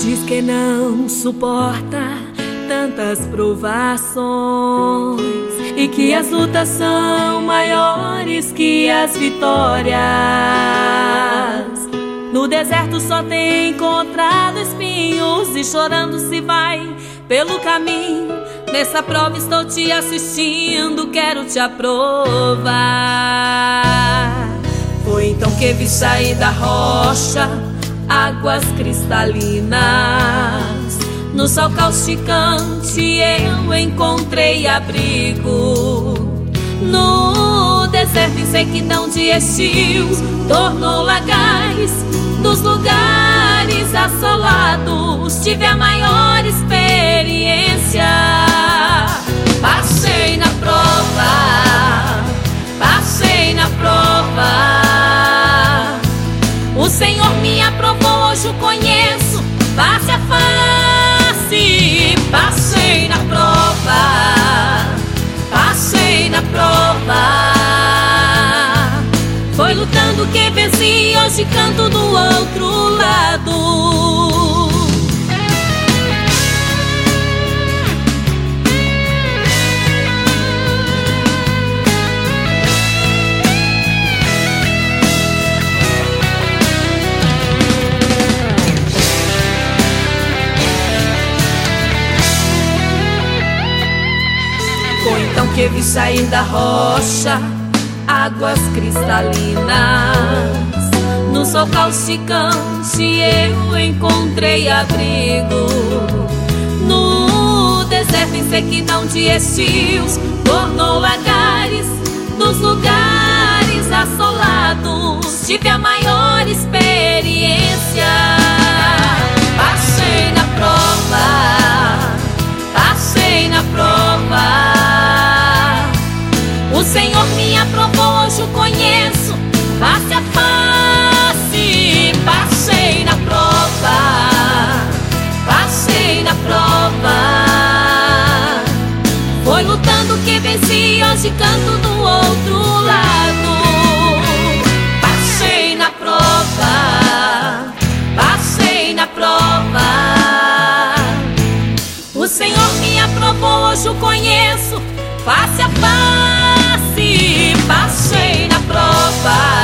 Diz que não suporta tantas provações e que as lutas são maiores que as vitórias. No deserto só tem encontrado espinhos e chorando se vai pelo caminho. Nessa prova estou te assistindo, quero te aprovar. Foi então que vi sair da rocha águas cristalinas. No sol causticante eu encontrei abrigo. No deserto em sequidão de estios tornou lagares. Nos lugares assolados tive a maior experiência. Passei na prova, passei na prova. O Senhor me aprovou, hoje o conheço face a face. Passei na prova, passei na prova. Foi lutando que venci, hoje canto do outro lado. Foi então que vi sair da rocha águas cristalinas. No sol causticante eu encontrei abrigo. No deserto em sequidão de estios tornou lagares. Nos lugares assolados tive a maior experiência. Passei na prova, passei na prova. O Senhor me aprovou, hoje o conheço face a face. Passei na prova, passei na prova. Foi lutando que venci, hoje canto do outro lado. Passei na prova, passei na prova. O Senhor me aprovou, hoje o conheço face a face. Passei na prova.